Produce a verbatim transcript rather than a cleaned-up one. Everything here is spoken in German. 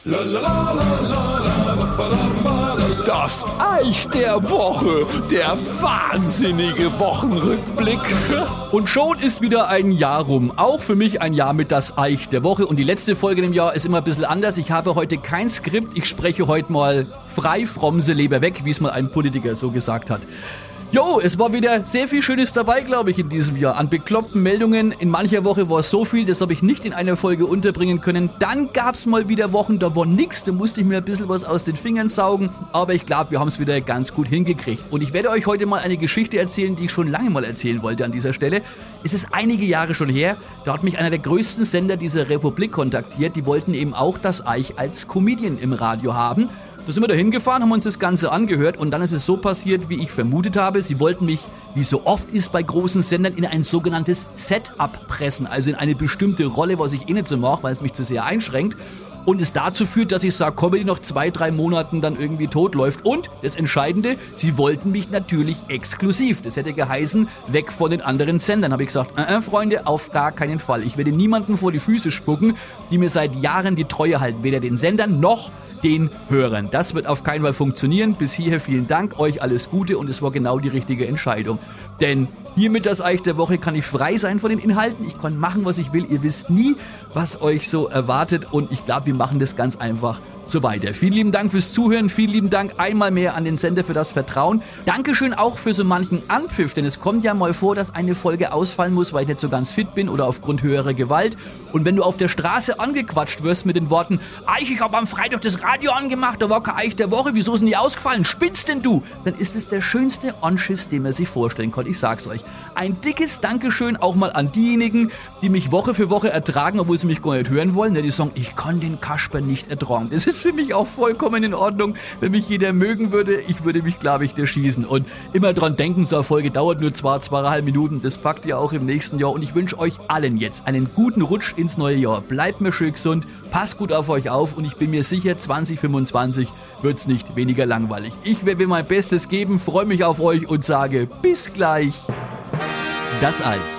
Das Eich der Woche, der wahnsinnige Wochenrückblick. Und schon ist wieder ein Jahr rum. Auch für mich ein Jahr mit das Eich der Woche. Und die letzte Folge im Jahr ist immer ein bisschen anders. Ich habe heute kein Skript. Ich spreche heute mal frei from the Leber weg, wie es mal ein Politiker so gesagt hat. Jo, es war wieder sehr viel Schönes dabei, glaube ich, in diesem Jahr. An bekloppten Meldungen. In mancher Woche war es so viel, das habe ich nicht in einer Folge unterbringen können. Dann gab es mal wieder Wochen, da war nichts. Da musste ich mir ein bisschen was aus den Fingern saugen. Aber ich glaube, wir haben es wieder ganz gut hingekriegt. Und ich werde euch heute mal eine Geschichte erzählen, die ich schon lange mal erzählen wollte an dieser Stelle. Es ist einige Jahre schon her. Da hat mich einer der größten Sender dieser Republik kontaktiert. Die wollten eben auch das Eich als Comedian im Radio haben. Da sind wir da hingefahren, haben uns das Ganze angehört und dann ist es so passiert, wie ich vermutet habe. Sie wollten mich, wie so oft ist bei großen Sendern, in ein sogenanntes Setup pressen. Also in eine bestimmte Rolle, was ich eh nicht so mache, weil es mich zu sehr einschränkt. Und es dazu führt, dass ich sage, Comedy nach zwei, drei Monaten dann irgendwie tot läuft. Und das Entscheidende, sie wollten mich natürlich exklusiv. Das hätte geheißen, weg von den anderen Sendern. Habe ich gesagt, äh, äh, Freunde, auf gar keinen Fall. Ich werde niemanden vor die Füße spucken, die mir seit Jahren die Treue halten. Weder den Sendern noch den Hörern. Das wird auf keinen Fall funktionieren. Bis hierher vielen Dank, euch alles Gute und es war genau die richtige Entscheidung. Denn hiermit das Eich der Woche kann ich frei sein von den Inhalten. Ich kann machen, was ich will. Ihr wisst nie, was euch so erwartet und ich glaube, wir machen das ganz einfach so weiter. Vielen lieben Dank fürs Zuhören. Vielen lieben Dank einmal mehr an den Sender für das Vertrauen. Dankeschön auch für so manchen Anpfiff, denn es kommt ja mal vor, dass eine Folge ausfallen muss, weil ich nicht so ganz fit bin oder aufgrund höherer Gewalt. Und wenn du auf der Straße angequatscht wirst mit den Worten, Eich, ich habe am Freitag das Radio angemacht, da war kein Eich der Woche, wieso ist denn die ausgefallen? Spinnst denn du? Dann ist es der schönste Anschiss, den man sich vorstellen kann. Ich sag's euch. Ein dickes Dankeschön auch mal an diejenigen, die mich Woche für Woche ertragen, obwohl sie mich gar nicht hören wollen. Die sagen, ich kann den Kasper nicht ertragen. Das ist für mich auch vollkommen in Ordnung. Wenn mich jeder mögen würde, ich würde mich, glaube ich, erschießen. Und immer dran denken, so eine Folge dauert nur zwei, zweieinhalb Minuten. Das packt ihr auch im nächsten Jahr. Und ich wünsche euch allen jetzt einen guten Rutsch ins neue Jahr. Bleibt mir schön gesund, passt gut auf euch auf und ich bin mir sicher, zwanzig fünfundzwanzig wird es nicht weniger langweilig. Ich werde mir mein Bestes geben, freue mich auf euch und sage bis gleich. Das Eich.